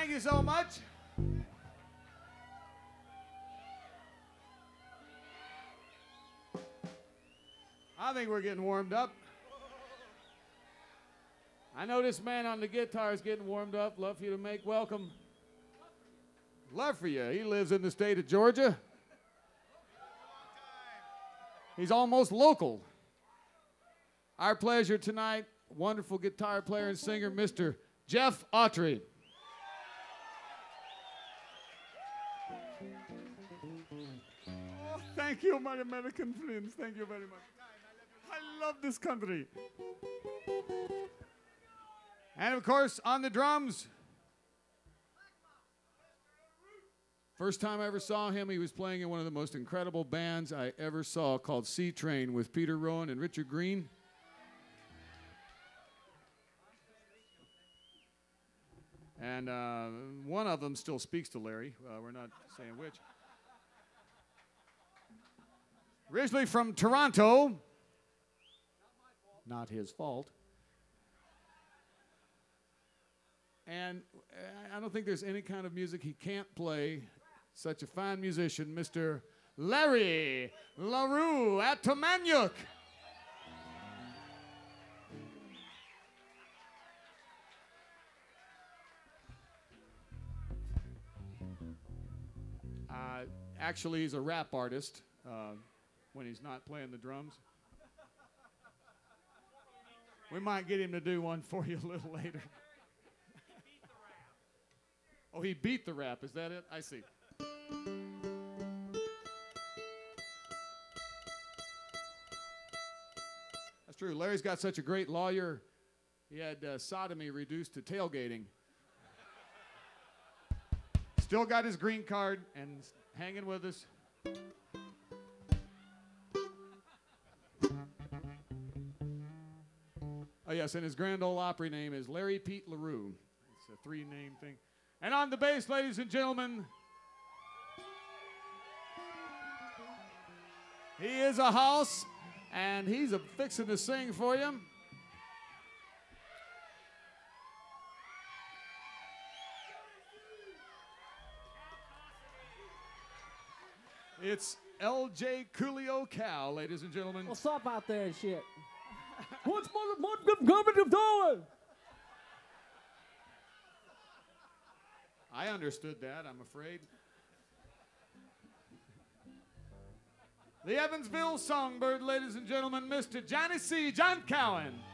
Thank you so much. I think we're getting warmed up. I know this man on the guitar is getting warmed up. Love for you to make welcome. Love for you. He lives in the state of Georgia. He's almost local. Our pleasure tonight, wonderful guitar player and singer, Mr. Jeff Autry. Oh, thank you, my American friends. Thank you very much. I love this country. And of course, on the drums, first time I ever saw him, he was playing in one of the most incredible bands I ever saw called Sea Train with Peter Rowan and Richard Green. And one of them still speaks to Larry. We're not saying which. Originally from Toronto. Not his fault. And I don't think there's any kind of music he can't play. Such a fine musician, Mr. Larry LaRue at Tamaniuk. Actually, he's a rap artist when he's not playing the drums. We might get him to do one for you a little later. Oh, he beat the rap. Is that it? I see. That's true. Larry's got such a great lawyer. He had sodomy reduced to tailgating. Still got his green card and hanging with us. Oh, yes, and his Grand Ole Opry name is Larry Pete LaRue. It's a three-name thing. And on the bass, ladies and gentlemen, he is a house, and he's fixing to sing for you. It's L.J. Coolio Cal, ladies and gentlemen. What's up out there and shit? What's the government doing? I understood that, I'm afraid. The Evansville Songbird, ladies and gentlemen, Mr. Johnny C. John Cowan.